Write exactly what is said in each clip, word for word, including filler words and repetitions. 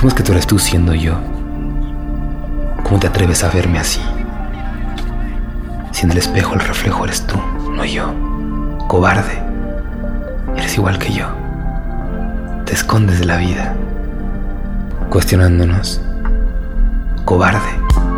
¿Cómo es que tú eres tú siendo yo? ¿Cómo te atreves a verme así? Si en el espejo el reflejo eres tú, no yo. Cobarde, eres igual que yo. Te escondes de la vida, cuestionándonos. Cobarde.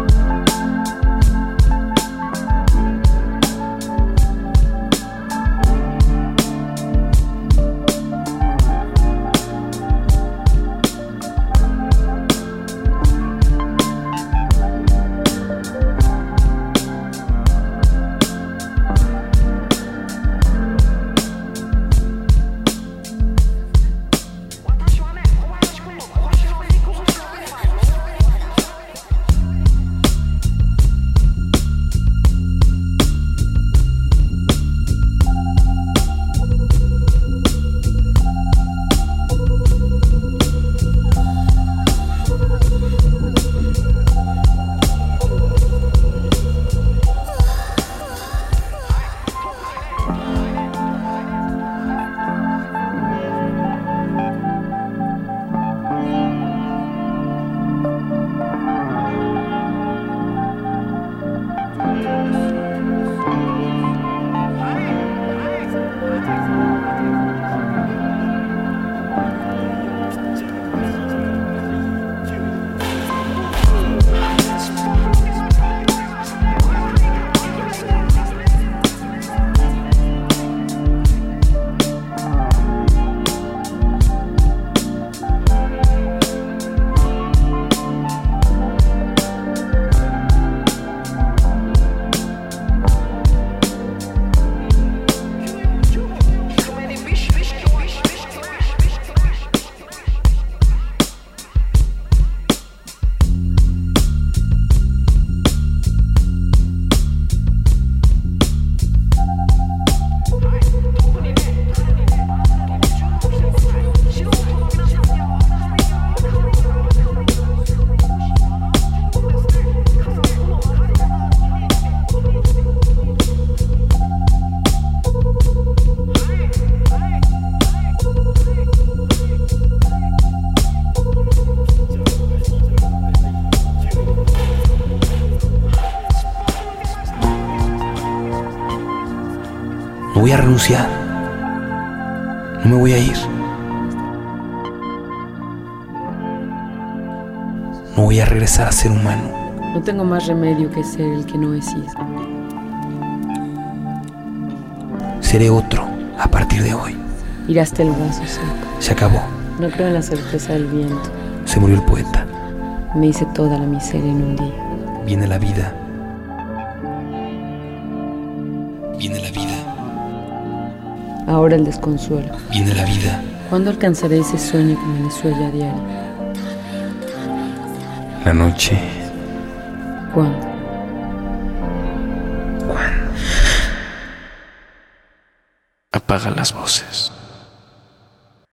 No voy a renunciar. No me voy a ir. No voy a regresar a ser humano. No tengo más remedio que ser el que no he sido. Seré otro a partir de hoy. Tiraste el vaso seco. Se acabó. No creo en la certeza del viento. Se murió el poeta. Me hice toda la miseria en un día. Viene la vida. Viene la vida. Ahora el desconsuelo. Viene la vida. ¿Cuándo alcanzaré ese sueño que me desuella a diario? La noche. ¿Cuándo? ¿Cuándo? Apaga las voces.